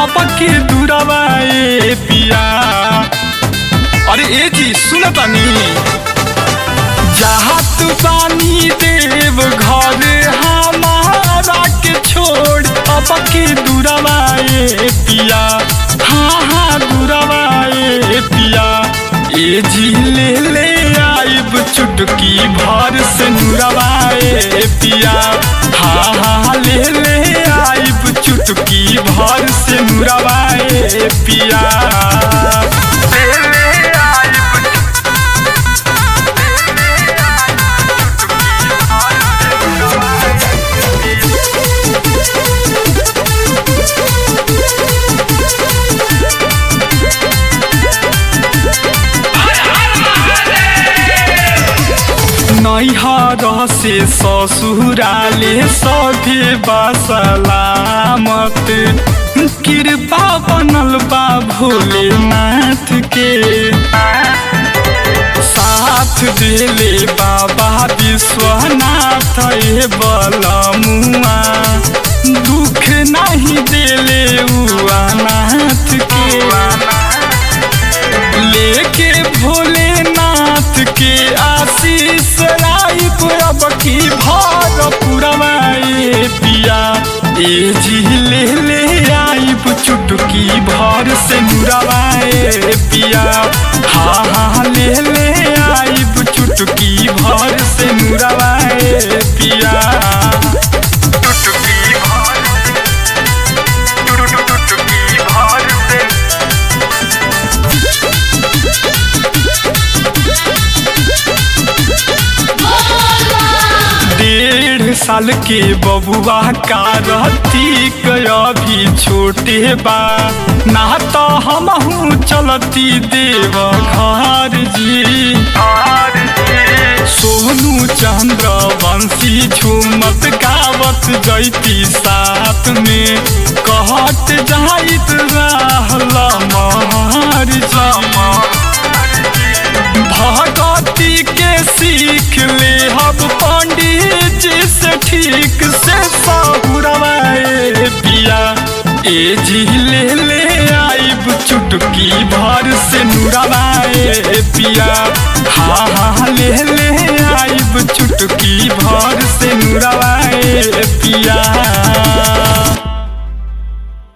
अब के दूरवा ए पिया। अरे ए जी सुन तानी, चाहत बानी देव घर हमारा के छोड़ अब के दूरवा ए पिया। हाँ हाँ दूरवा ए पिया। ए जी ले आइब चुटकी भर से नूरवा ए पिया। हाँ हाँ ले आइब चुटकी भर से नूरवा ए पिया। नैहर से ससुराले सभे बसलामत, कृपा बनल बा भोलेनाथ के। साथ देले बाबा विश्वनाथ ए बलमुआ, दुख नहीं देले उ अनाथ के। लेके भोलेनाथ के आशीष आइब अब की भर पुरवा ए पिया। ए जी ले आइब चुटकी भर से नूरवा ए पिया। हाँ हाँ ले आइब चुटकी भर से नूरवा ए पिया। साल के बबुआ का रहती अभी छोटे बा, ना तो हमहू चलती देव घर जी। सोनू चंद्र वंशी झूमत गावत जैती साथ में, कहत जाइत रहल महर भगती के सीख ले हब पंडित जी से ठीक से सहुरवा ए पिया। ए जी ले आइब चुटकी भर से नूरवा ए पिया। हाँ हाँ ले आइब चुटकी